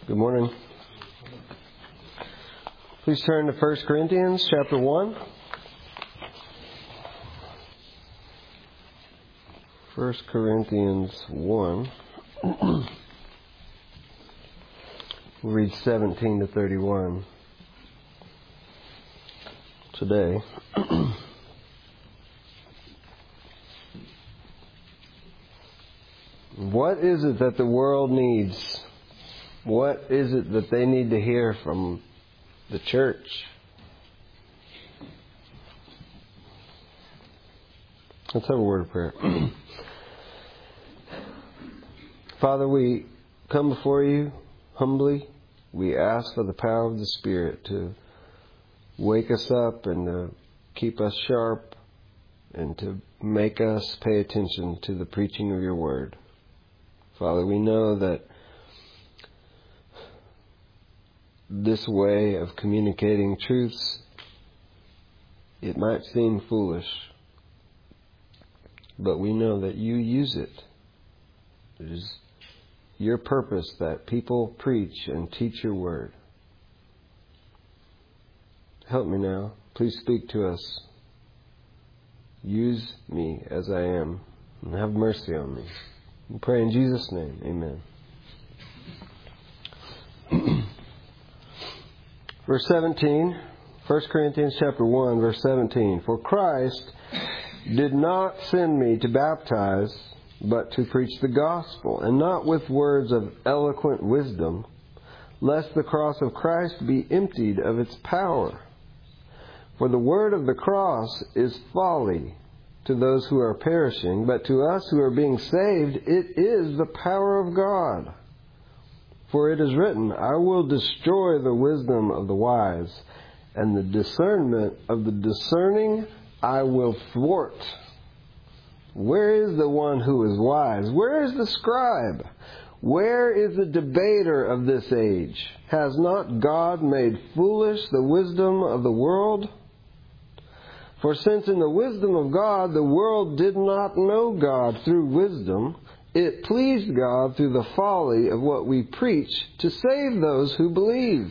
Good morning. Please turn to 1 Corinthians chapter 1. 1 Corinthians 1. We'll read 17 to 31 today. What is it that the world needs? What is it that they need to hear from the church? Let's have a word of prayer. Father, we come before you humbly. We ask for the power of the Spirit to wake us up and to keep us sharp and to make us pay attention to the preaching of your word. Father, we know that this way of communicating truths, it might seem foolish, but we know that you use it. It is your purpose that people preach and teach your word. Help me now. Please speak to us. Use me as I am and have mercy on me. We pray in Jesus' name. Amen. Verse 17, 1 Corinthians chapter 1, verse 17. For Christ did not send me to baptize, but to preach the gospel, and not with words of eloquent wisdom, lest the cross of Christ be emptied of its power. For the word of the cross is folly to those who are perishing, but to us who are being saved, it is the power of God. For it is written, I will destroy the wisdom of the wise, and the discernment of the discerning I will thwart. Where is the one who is wise? Where is the scribe? Where is the debater of this age? Has not God made foolish the wisdom of the world? For since in the wisdom of God the world did not know God through wisdom, it pleased God through the folly of what we preach to save those who believe.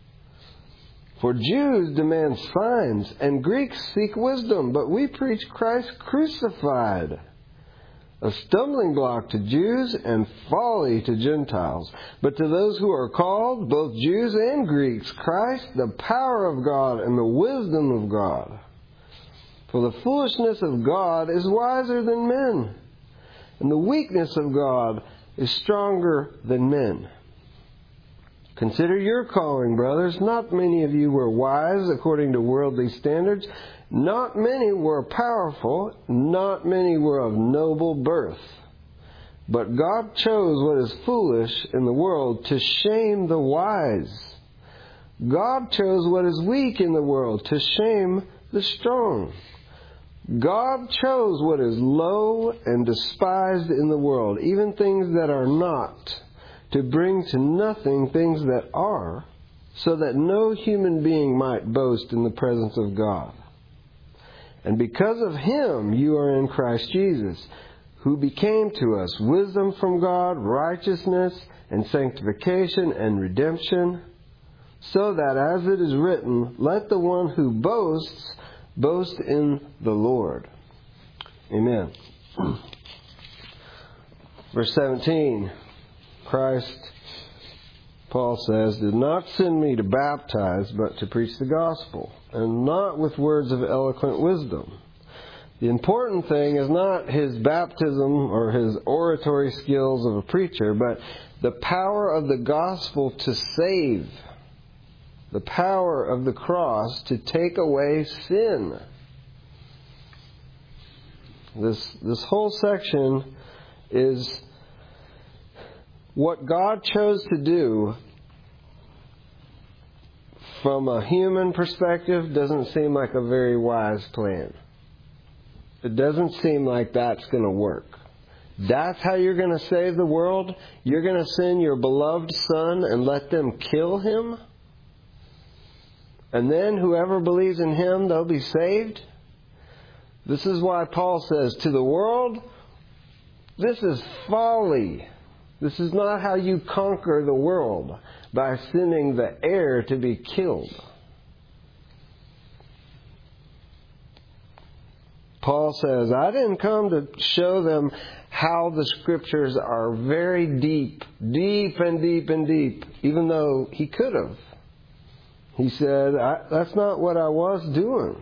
For Jews demand signs and Greeks seek wisdom, but we preach Christ crucified, a stumbling block to Jews and folly to Gentiles. But to those who are called, both Jews and Greeks, Christ, the power of God and the wisdom of God. For the foolishness of God is wiser than men, and the weakness of God is stronger than men. Consider your calling, brothers. Not many of you were wise according to worldly standards. Not many were powerful. Not many were of noble birth. But God chose what is foolish in the world to shame the wise. God chose what is weak in the world to shame the strong. God chose what is low and despised in the world, even things that are not, to bring to nothing things that are, so that no human being might boast in the presence of God. And because of Him you are in Christ Jesus, who became to us wisdom from God, righteousness and sanctification and redemption, so that as it is written, let the one who boasts boast in the Lord. Amen. Verse 17. Christ, Paul says, did not send me to baptize, but to preach the gospel, and not with words of eloquent wisdom. The important thing is not his baptism or his oratory skills of a preacher, but the power of the gospel to save. The power of the cross to take away sin. This whole section is what God chose to do from a human perspective doesn't seem like a very wise plan. It doesn't seem like that's going to work. That's how you're going to save the world? You're going to send your beloved Son and let them kill Him? And then whoever believes in Him, they'll be saved? This is why Paul says, to the world, this is folly. This is not how you conquer the world, by sending the heir to be killed. Paul says, I didn't come to show them how the Scriptures are very deep, deep and deep and deep, even though he could have. He said, that's not what I was doing.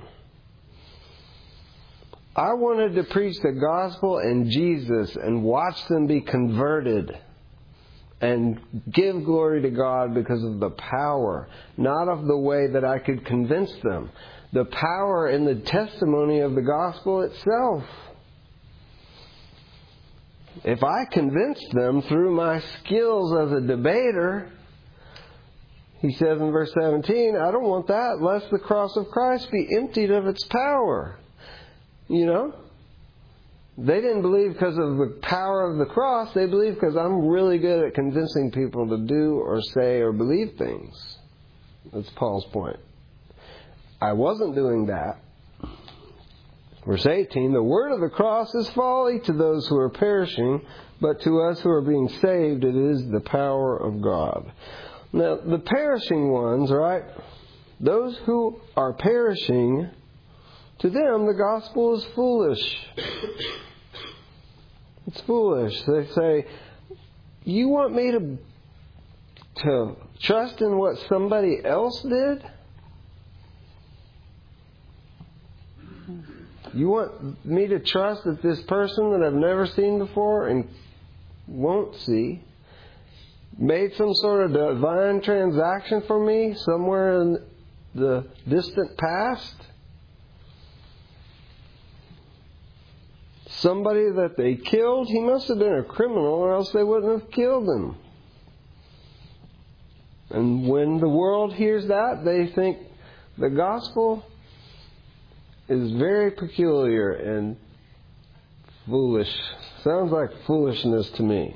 I wanted to preach the gospel and Jesus and watch them be converted and give glory to God because of the power, not of the way that I could convince them. The power in the testimony of the gospel itself. If I convinced them through my skills as a debater, he says in verse 17, I don't want that, lest the cross of Christ be emptied of its power. You know? They didn't believe because of the power of the cross. They believed because I'm really good at convincing people to do or say or believe things. That's Paul's point. I wasn't doing that. Verse 18, the word of the cross is folly to those who are perishing, but to us who are being saved it is the power of God. Now, the perishing ones, right? Those who are perishing, to them the gospel is foolish. It's foolish. They say, you want me to trust in what somebody else did? You want me to trust that this person that I've never seen before and won't see made some sort of divine transaction for me somewhere in the distant past? Somebody that they killed, he must have been a criminal or else they wouldn't have killed him. And when the world hears that, they think the gospel is very peculiar and foolish. Sounds like foolishness to me.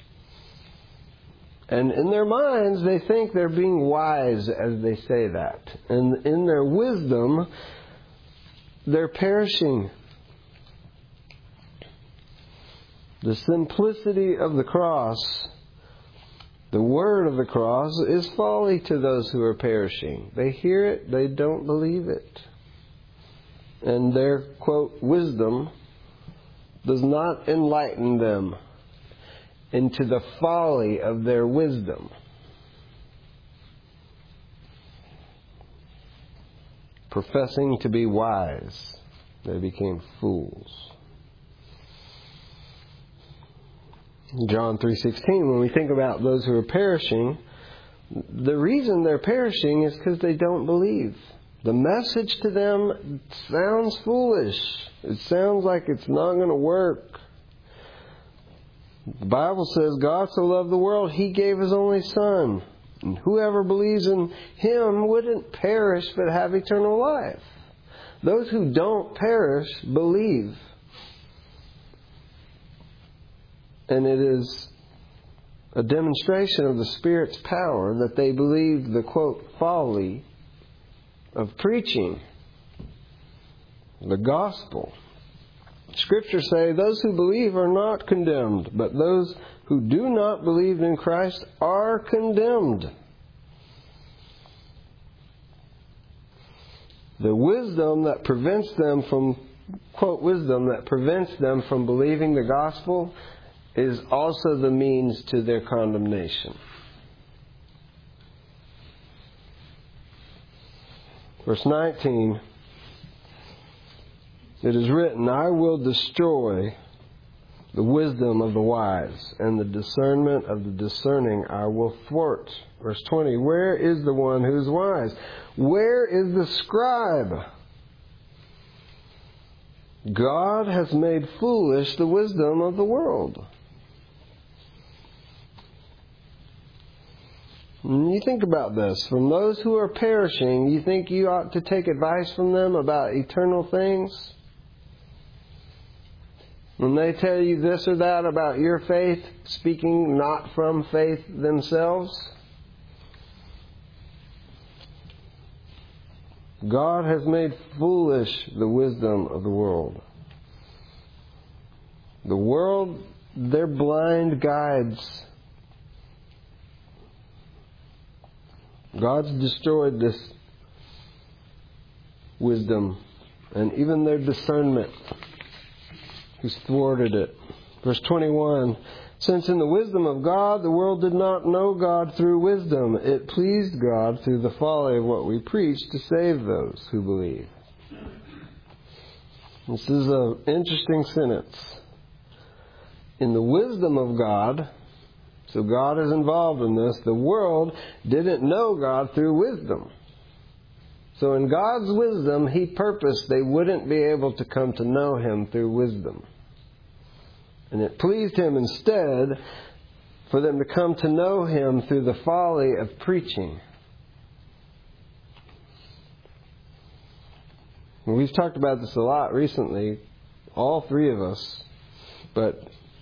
And in their minds, they think they're being wise as they say that. And in their wisdom, they're perishing. The simplicity of the cross, the word of the cross, is folly to those who are perishing. They hear it, they don't believe it. And their, quote, wisdom does not enlighten them into the folly of their wisdom. Professing to be wise, they became fools. John 3:16, when we think about those who are perishing, the reason they're perishing is because they don't believe. The message to them sounds foolish. It sounds like it's not going to work. The Bible says, God so loved the world, He gave His only Son. And whoever believes in Him wouldn't perish but have eternal life. Those who don't perish believe. And it is a demonstration of the Spirit's power that they believe the, quote, folly of preaching the gospel. Scriptures say those who believe are not condemned, but those who do not believe in Christ are condemned. The wisdom that prevents them from, quote, wisdom that prevents them from believing the gospel is also the means to their condemnation. Verse 19, it is written, I will destroy the wisdom of the wise, and the discernment of the discerning I will thwart. Verse 20, where is the one who is wise? Where is the scribe? God has made foolish the wisdom of the world. And you think about this. From those who are perishing, you think you ought to take advice from them about eternal things? When they tell you this or that about your faith, speaking not from faith themselves? God has made foolish the wisdom of the world. The world They're blind guides. God's destroyed this wisdom and even their discernment. He's thwarted it. Verse 21, since in the wisdom of God the world did not know God through wisdom, it pleased God through the folly of what we preach to save those who believe. This is an interesting sentence. In the wisdom of God, so God is involved in this, the world didn't know God through wisdom. So in God's wisdom, He purposed they wouldn't be able to come to know Him through wisdom. And it pleased Him instead for them to come to know Him through the folly of preaching. And we've talked about this a lot recently, all three of us, but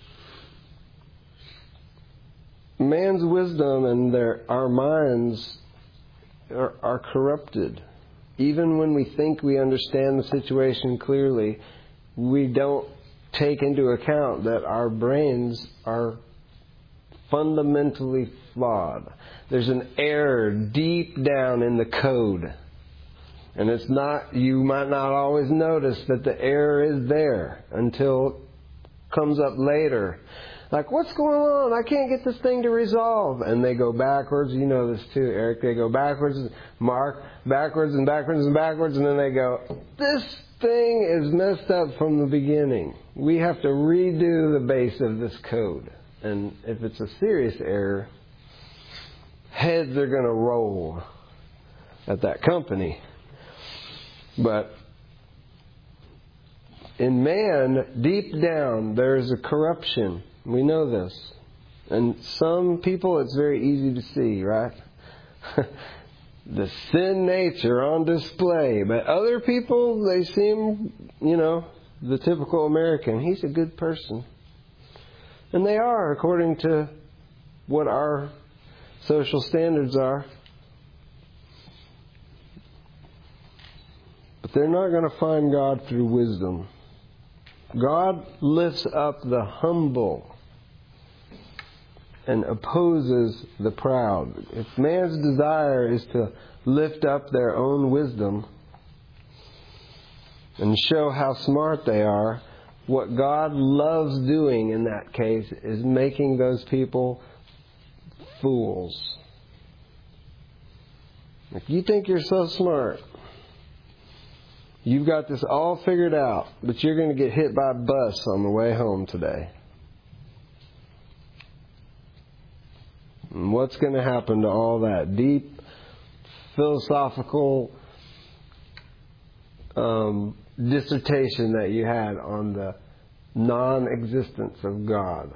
man's wisdom and our minds are corrupted. Even when we think we understand the situation clearly, we don't take into account that our brains are fundamentally flawed. There's an error deep down in the code. And it's not, you might not always notice that the error is there until it comes up later. Like, what's going on? I can't get this thing to resolve. And they go backwards. You know this too, Eric. They go backwards, mark, backwards and backwards and backwards. And then they go, this thing is messed up from the beginning. We have to redo the base of this code. And if it's a serious error, heads are going to roll at that company. But in man, deep down, there's a corruption. We know this. And some people, it's very easy to see, right? The sin nature on display. But other people, they seem, the typical American. He's a good person. And they are, according to what our social standards are. But they're not going to find God through wisdom. God lifts up the humble and opposes the proud. If man's desire is to lift up their own wisdom and show how smart they are, what God loves doing in that case is making those people fools. If you think you're so smart, you've got this all figured out, but you're going to get hit by a bus on the way home today. And what's going to happen to all that deep philosophical dissertation that you had on the non-existence of God?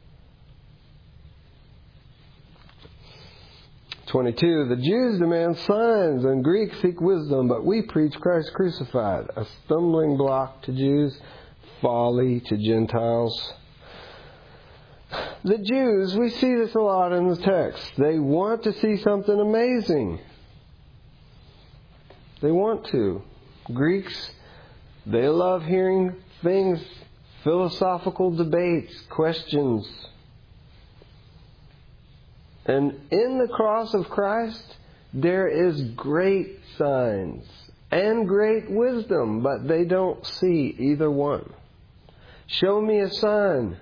22, the Jews demand signs and Greeks seek wisdom, but we preach Christ crucified, a stumbling block to Jews, folly to Gentiles. The Jews, we see this a lot in the text. They want to see something amazing. They want to. Greeks, they love hearing things, philosophical debates, questions. And in the cross of Christ, there is great signs and great wisdom, but they don't see either one. Show me a sign.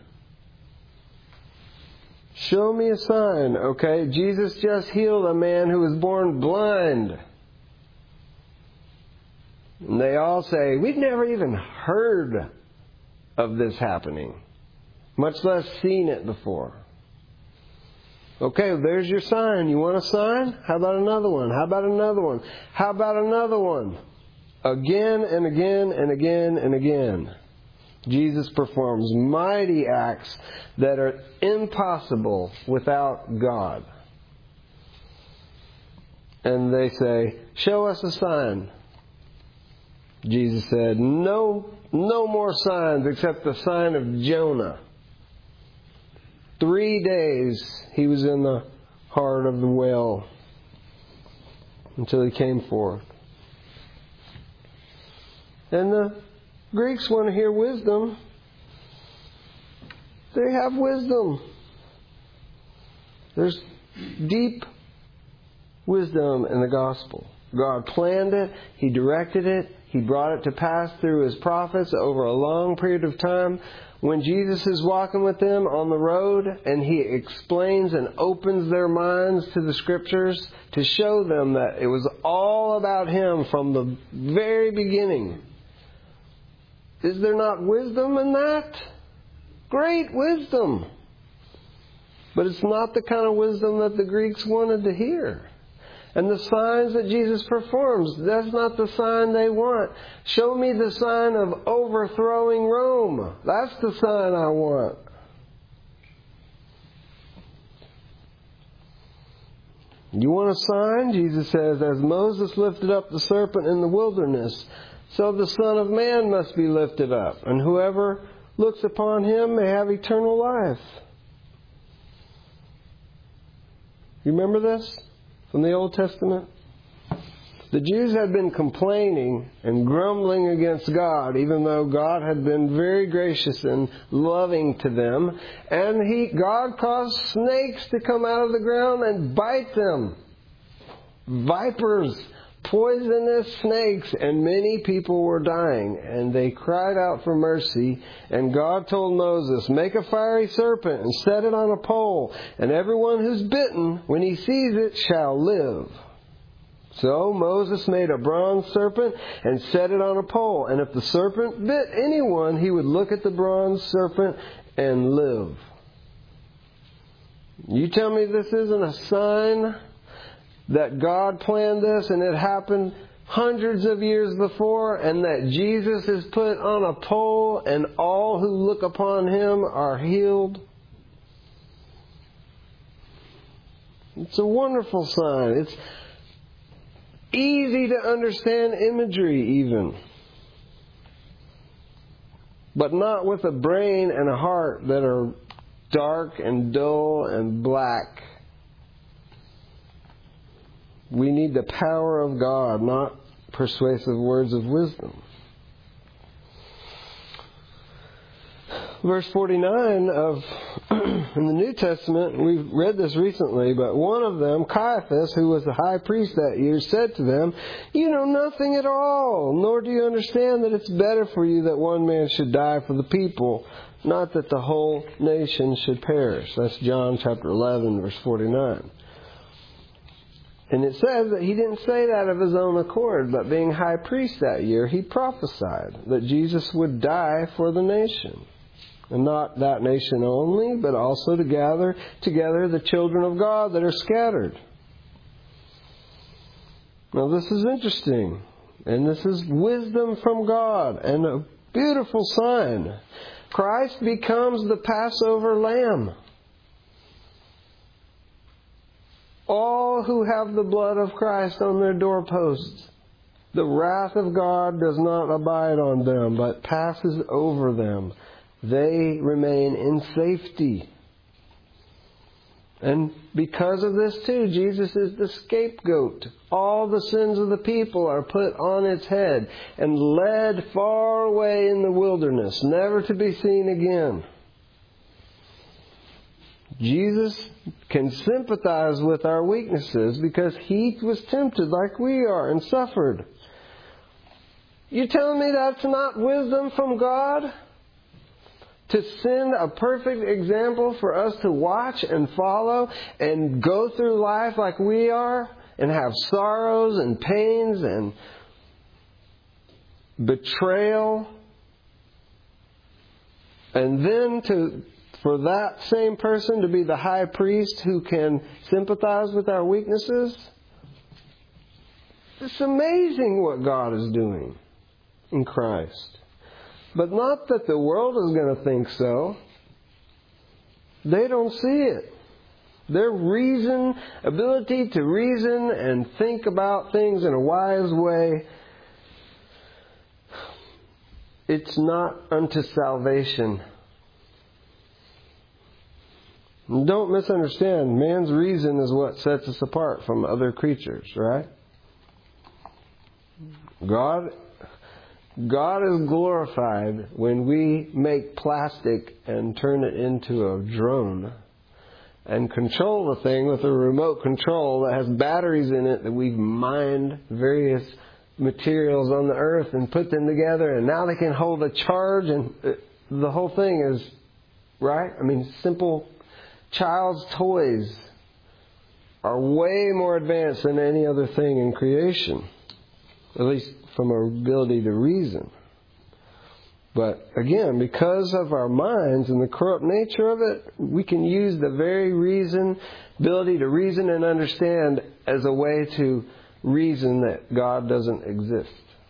Show me a sign, okay? Jesus just healed a man who was born blind. And they all say, we've never even heard of this happening, much less seen it before. Okay, there's your sign. You want a sign? How about another one? How about another one? How about another one? Again and again and again and again. Jesus performs mighty acts that are impossible without God. And they say, show us a sign. Jesus said, no more signs except the sign of Jonah. 3 days he was in the heart of the whale until he came forth. And the Greeks want to hear wisdom. they have wisdom. There's deep wisdom in the gospel. God planned it. He directed it. He brought it to pass through His prophets over a long period of time. When Jesus is walking with them on the road and He explains and opens their minds to the Scriptures to show them that it was all about Him from the very beginning. Is there not wisdom in that? Great wisdom. But it's not the kind of wisdom that the Greeks wanted to hear. And the signs that Jesus performs, that's not the sign they want. Show me the sign of overthrowing Rome. That's the sign I want. You want a sign? Jesus says, as Moses lifted up the serpent in the wilderness, so the Son of Man must be lifted up. And whoever looks upon Him may have eternal life. You remember this? From the Old Testament? The Jews had been complaining and grumbling against God, even though God had been very gracious and loving to them. And God caused snakes to come out of the ground and bite them. Vipers, poisonous snakes, and many people were dying. And they cried out for mercy. And God told Moses, make a fiery serpent and set it on a pole. And everyone who's bitten, when he sees it, shall live. So Moses made a bronze serpent and set it on a pole. And if the serpent bit anyone, he would look at the bronze serpent and live. You tell me this isn't a sign that God planned this and it happened hundreds of years before, and that Jesus is put on a pole and all who look upon Him are healed? It's a wonderful sign. It's easy to understand imagery even, but not with a brain and a heart that are dark and dull and black. We need the power of God, not persuasive words of wisdom. Verse 49 in the New Testament, we've read this recently, but one of them, Caiaphas, who was the high priest that year, said to them, you know nothing at all, nor do you understand that it's better for you that one man should die for the people, not that the whole nation should perish. That's John chapter 11, verse 49. And it says that he didn't say that of his own accord, but being high priest that year, he prophesied that Jesus would die for the nation. And not that nation only, but also to gather together the children of God that are scattered. Now this is interesting. And this is wisdom from God and a beautiful sign. Christ becomes the Passover lamb. All who have the blood of Christ on their doorposts, the wrath of God does not abide on them, but passes over them. They remain in safety. And because of this too, Jesus is the scapegoat. All the sins of the people are put on its head and led far away in the wilderness, never to be seen again. Jesus can sympathize with our weaknesses because He was tempted like we are and suffered. You telling me that's not wisdom from God? To send a perfect example for us to watch and follow and go through life like we are and have sorrows and pains and betrayal, and then for that same person to be the high priest who can sympathize with our weaknesses. It's amazing what God is doing in Christ. But not that the world is going to think so. They don't see it. Their ability to reason and think about things in a wise way, it's not unto salvation. Don't misunderstand. Man's reason is what sets us apart from other creatures, right? God God is glorified when we make plastic and turn it into a drone and control the thing with a remote control that has batteries in it that we've mined various materials on the earth and put them together, and now they can hold a charge, and the whole thing is, right? I mean, simple child's toys are way more advanced than any other thing in creation, at least from our ability to reason. But again, because of our minds and the corrupt nature of it, we can use the very ability to reason and understand as a way to reason that God doesn't exist.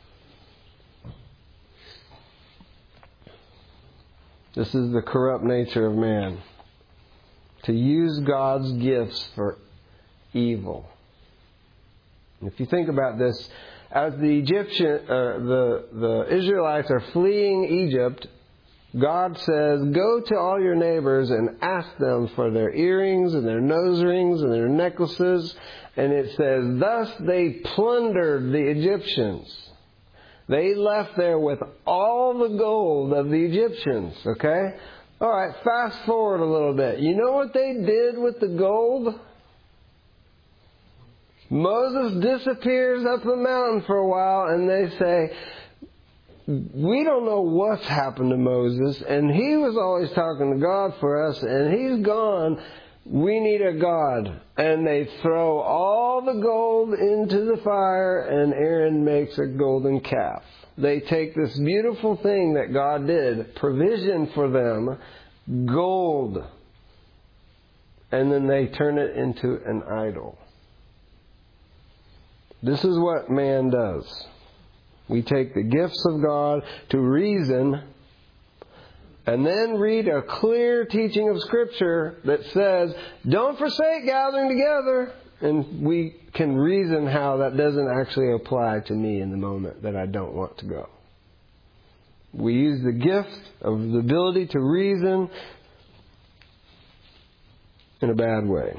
This is the corrupt nature of man. To use God's gifts for evil. And if you think about this, as the Israelites are fleeing Egypt, God says, go to all your neighbors and ask them for their earrings and their nose rings and their necklaces. And it says, thus they plundered the Egyptians. They left there with all the gold of the Egyptians. Okay? All right, fast forward a little bit. You know what they did with the gold? Moses disappears up the mountain for a while, and they say, we don't know what's happened to Moses, and he was always talking to God for us, and he's gone. We need a God. And they throw all the gold into the fire, and Aaron makes a golden calf. They take this beautiful thing that God did, provision for them, gold, and then they turn it into an idol. This is what man does. We take the gifts of God to reason and then read a clear teaching of Scripture that says, don't forsake gathering together. And we can reason how that doesn't actually apply to me in the moment that I don't want to go. We use the gift of the ability to reason in a bad way.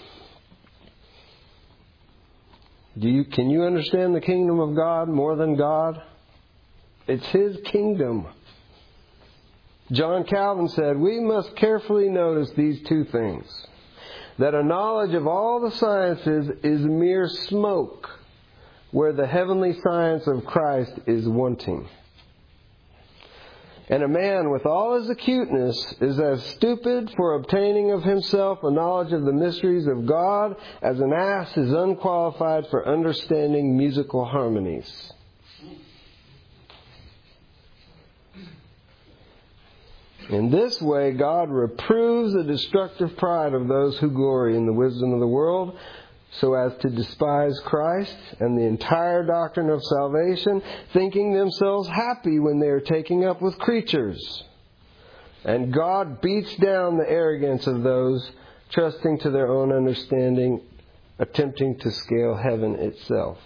Can you understand the kingdom of God more than God? It's His kingdom. John Calvin said, we must carefully notice these two things. That a knowledge of all the sciences is mere smoke, where the heavenly science of Christ is wanting. And a man with all his acuteness is as stupid for obtaining of himself a knowledge of the mysteries of God as an ass is unqualified for understanding musical harmonies. In this way, God reproves the destructive pride of those who glory in the wisdom of the world, so as to despise Christ and the entire doctrine of salvation, thinking themselves happy when they are taking up with creatures. And God beats down the arrogance of those trusting to their own understanding, attempting to scale heaven itself.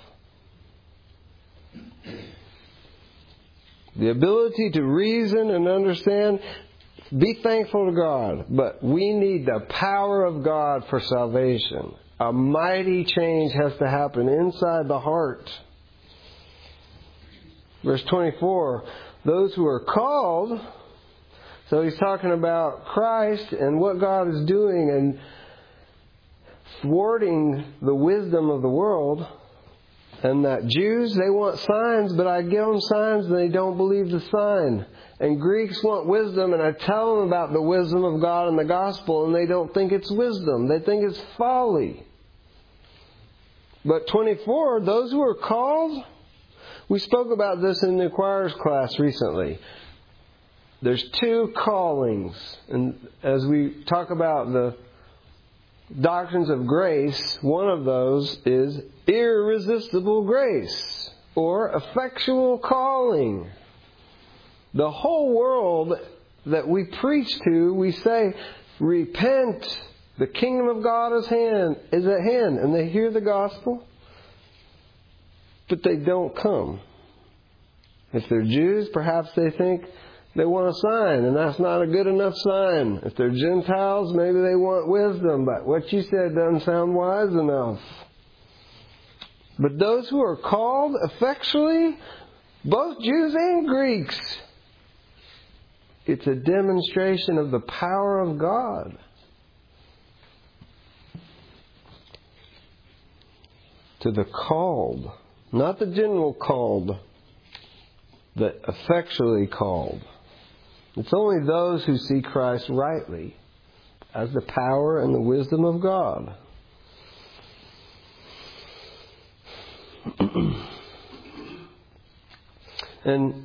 The ability to reason and understand, be thankful to God, but we need the power of God for salvation. A mighty change has to happen inside the heart. Verse 24, those who are called, so he's talking about Christ and what God is doing and thwarting the wisdom of the world. And that Jews, they want signs, but I give them signs and they don't believe the sign. And Greeks want wisdom, and I tell them about the wisdom of God and the gospel, and they don't think it's wisdom. They think it's folly. But 24, those who are called, we spoke about this in the choirs class recently. There's two callings. And as we talk about the doctrines of grace, one of those is irresistible grace or effectual calling. The whole world that we preach to, we say, repent, the kingdom of God is at hand. And they hear the gospel, but they don't come. If they're Jews, perhaps they think they want a sign, and that's not a good enough sign. If they're Gentiles, maybe they want wisdom, but what you said doesn't sound wise enough. But those who are called effectually, both Jews and Greeks. It's a demonstration of the power of God. To the called, not the general called, the effectually called. It's only those who see Christ rightly as the power and the wisdom of God. And,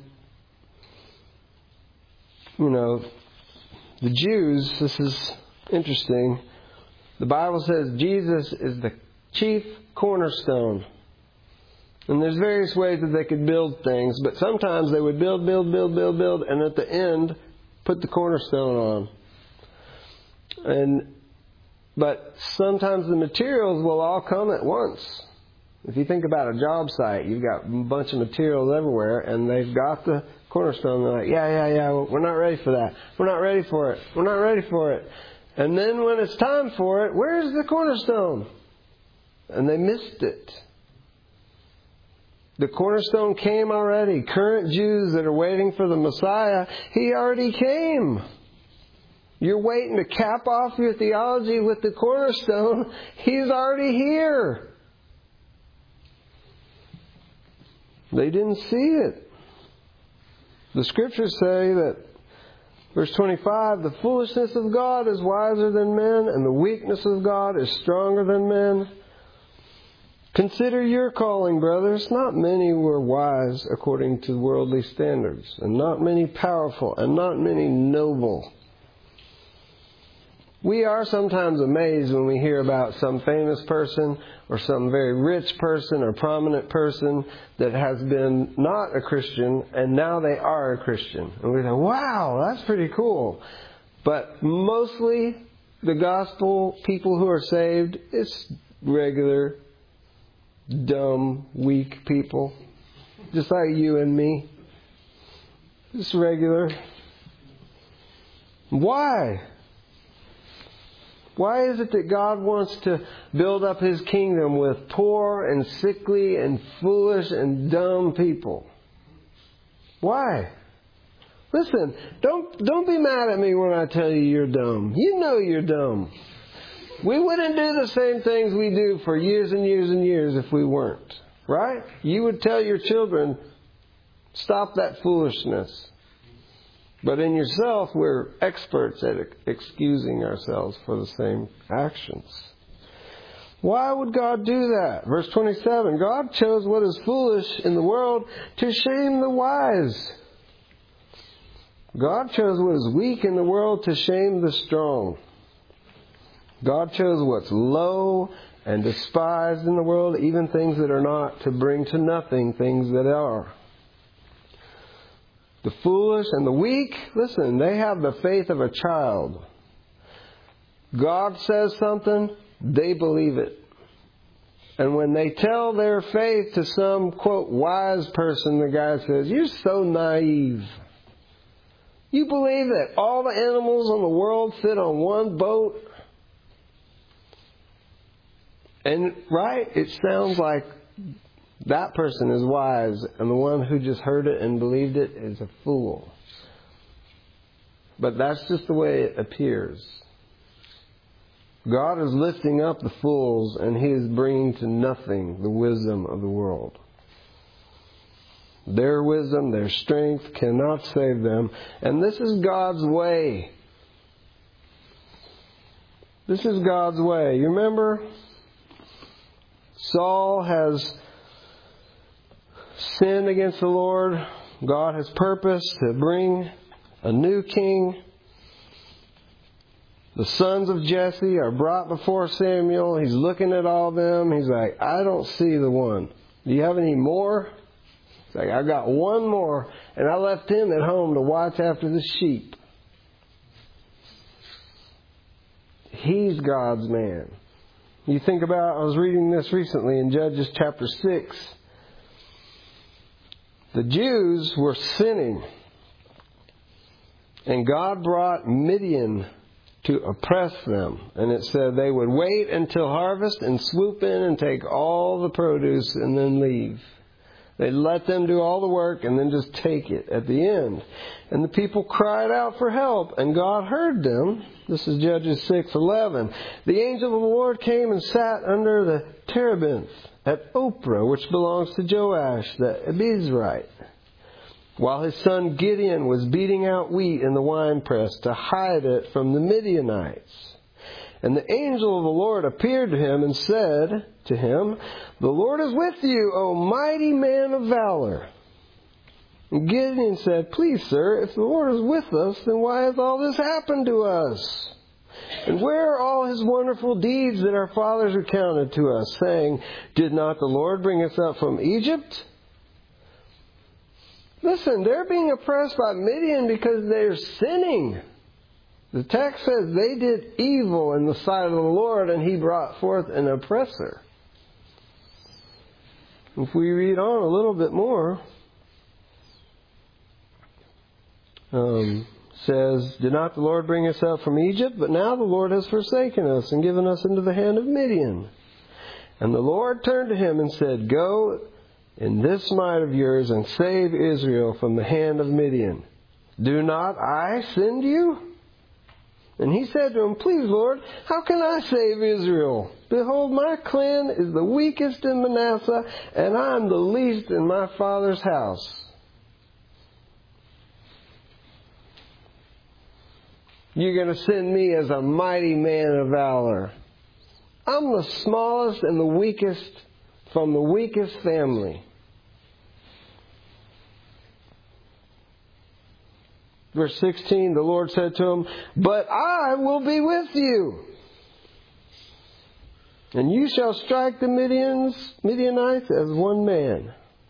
the Jews, this is interesting. The Bible says Jesus is the chief cornerstone. And there's various ways that they could build things, but sometimes they would build, and at the end, put the cornerstone on. But sometimes the materials will all come at once. If you think about a job site, you've got a bunch of materials everywhere, and they've got the cornerstone. They're like, yeah, we're not ready for that. We're not ready for it. And then when it's time for it, where's the cornerstone? And they missed it. The cornerstone came already. Current Jews that are waiting for the Messiah, He already came. You're waiting to cap off your theology with the cornerstone. He's already here. They didn't see it. The Scriptures say that, verse 25, the foolishness of God is wiser than men, and the weakness of God is stronger than men. Consider your calling, brothers. Not many were wise according to worldly standards, and not many powerful, and not many noble. We are sometimes amazed when we hear about some famous person or some very rich person or prominent person that has been not a Christian and now they are a Christian. And we say, wow, that's pretty cool. But mostly the gospel people who are saved, it's regular, dumb, weak people. Just like you and me. Just regular. Why? Why is it that God wants to build up His kingdom with poor and sickly and foolish and dumb people? Why? Listen, don't be mad at me when I tell you you're dumb. You know you're dumb. We wouldn't do the same things we do for years and years and years if we weren't. Right? You would tell your children, stop that foolishness. But in yourself, we're experts at excusing ourselves for the same actions. Why would God do that? Verse 27, God chose what is foolish in the world to shame the wise. God chose what is weak in the world to shame the strong. God chose what's low and despised in the world, even things that are not, to bring to nothing things that are. The foolish and the weak, listen, they have the faith of a child. God says something, they believe it. And when they tell their faith to some, quote, wise person, the guy says, you're so naive. You believe that all the animals in the world fit on one boat? And, right, it sounds like that person is wise, and the one who just heard it and believed it is a fool. But that's just the way it appears. God is lifting up the fools, and He is bringing to nothing the wisdom of the world. Their wisdom, their strength cannot save them. And this is God's way. This is God's way. You remember? Saul has sinned against the Lord. God has purposed to bring a new king. The sons of Jesse are brought before Samuel. He's looking at all of them. He's like, I don't see the one. Do you have any more? He's like, I got one more, and I left him at home to watch after the sheep. He's God's man. You think about, I was reading this recently in Judges chapter 6. The Jews were sinning. And God brought Midian to oppress them. And it said they would wait until harvest and swoop in and take all the produce and then leave. They let them do all the work and then just take it at the end. And the people cried out for help, and God heard them. This is Judges 6:11. The angel of the Lord came and sat under the terebinth at Ophrah, which belongs to Joash the Abiezrite, while his son Gideon was beating out wheat in the winepress to hide it from the Midianites. And the angel of the Lord appeared to him and said to him, "The Lord is with you, O mighty man of valor." And Gideon said, "Please, sir, if the Lord is with us, then why has all this happened to us? And where are all his wonderful deeds that our fathers recounted to us, saying, 'Did not the Lord bring us up from Egypt?'" Listen, they're being oppressed by Midian because they're sinning. The text says they did evil in the sight of the Lord, and He brought forth an oppressor. If we read on a little bit more, says, "Did not the Lord bring us up from Egypt? But now the Lord has forsaken us and given us into the hand of Midian." And the Lord turned to him and said, "Go in this might of yours and save Israel from the hand of Midian. Do not I send you?" And he said to him, "Please, Lord, how can I save Israel? Behold, my clan is the weakest in Manasseh, and I am the least in my father's house." You're going to send me as a mighty man of valor. I'm the smallest and the weakest from the weakest family. Verse 16, the Lord said to him, "But I will be with you, and you shall strike the Midianites as one man."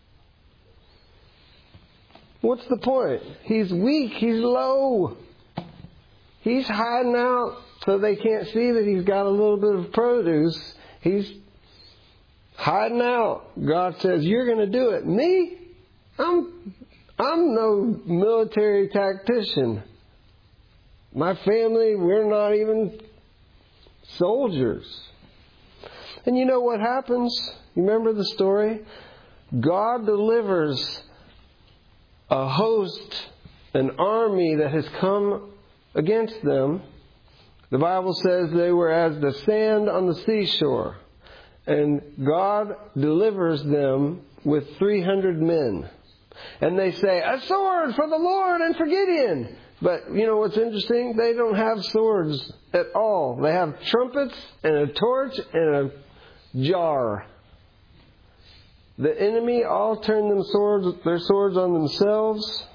What's the point? He's weak. He's low. He's hiding out so they can't see that he's got a little bit of produce. He's hiding out. God says, "You're going to do it." Me? I'm no military tactician. My family, we're not even soldiers. And you know what happens? You remember the story? God delivers a host, an army that has come against them. The Bible says they were as the sand on the seashore. And God delivers them with 300 men. And they say, "A sword for the Lord and for Gideon." But you know what's interesting? They don't have swords at all. They have trumpets and a torch and a jar. The enemy all turn their swords on themselves.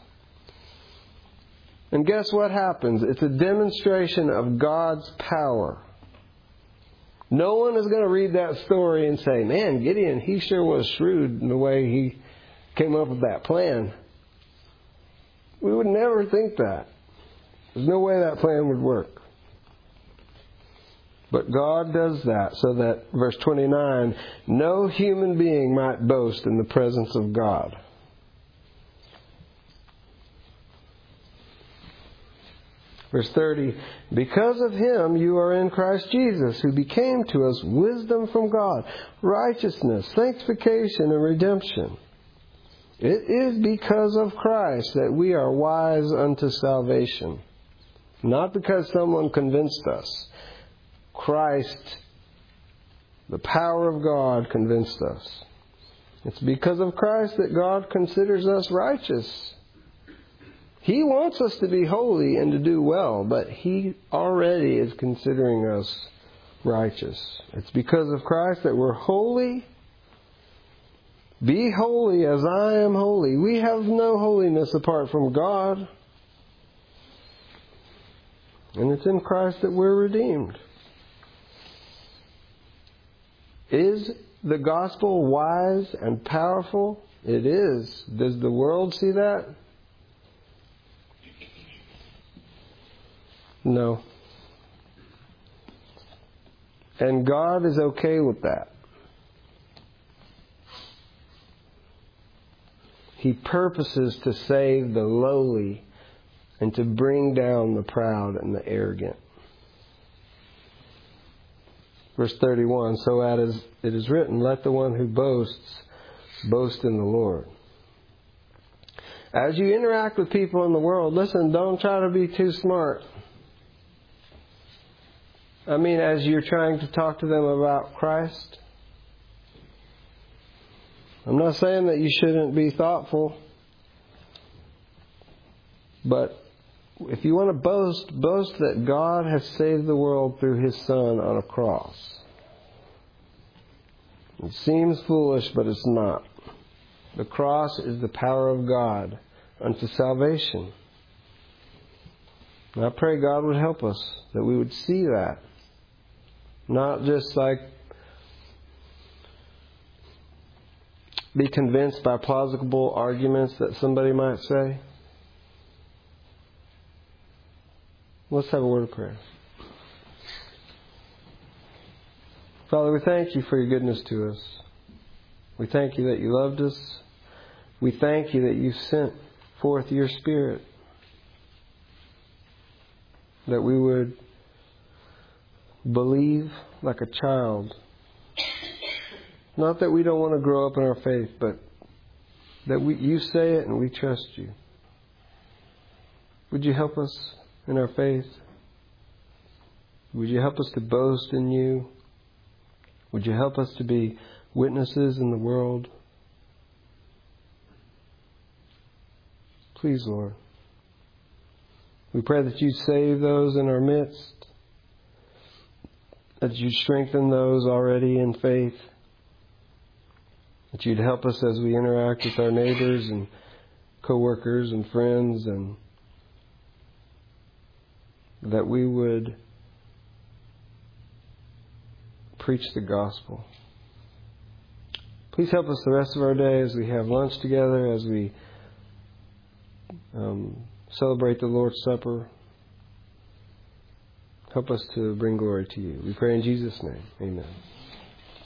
And guess what happens? It's a demonstration of God's power. No one is going to read that story and say, "Man, Gideon, he sure was shrewd in the way he came up with that plan." We would never think that. There's no way that plan would work. But God does that so that, verse 29, no human being might boast in the presence of God. Verse 30, "Because of Him you are in Christ Jesus, who became to us wisdom from God, righteousness, sanctification, and redemption. It is because of Christ that we are wise unto salvation." Not because someone convinced us. Christ, the power of God, convinced us. It's because of Christ that God considers us righteous. He wants us to be holy and to do well, but He already is considering us righteous. It's because of Christ that we're holy. Be holy as I am holy. We have no holiness apart from God. And it's in Christ that we're redeemed. Is the gospel wise and powerful? It is. Does the world see that? No. And God is okay with that. He purposes to save the lowly and to bring down the proud and the arrogant. Verse 31, "So as it is written, let the one who boasts boast in the Lord. As you interact with people in the world, listen, don't try to be too smart. I mean, as you're trying to talk to them about Christ, I'm not saying that you shouldn't be thoughtful, but if you want to boast that God has saved the world through His Son on a cross. It seems foolish, but it's not. The cross is the power of God unto salvation. And I pray God would help us, that we would see that. Not just be convinced by plausible arguments that somebody might say. Let's have a word of prayer. Father, we thank You for Your goodness to us. We thank You that You loved us. We thank You that You sent forth Your Spirit, that we would believe like a child. Not that we don't want to grow up in our faith, but that You say it and we trust You. Would You help us in our faith? Would You help us to boast in You? Would You help us to be witnesses in the world? Please, Lord. We pray that You save those in our midst, that You strengthen those already in faith, that You'd help us as we interact with our neighbors and co-workers and friends, and that we would preach the gospel. Please help us the rest of our day as we have lunch together, as we celebrate the Lord's Supper. Help us to bring glory to You. We pray in Jesus' name. Amen.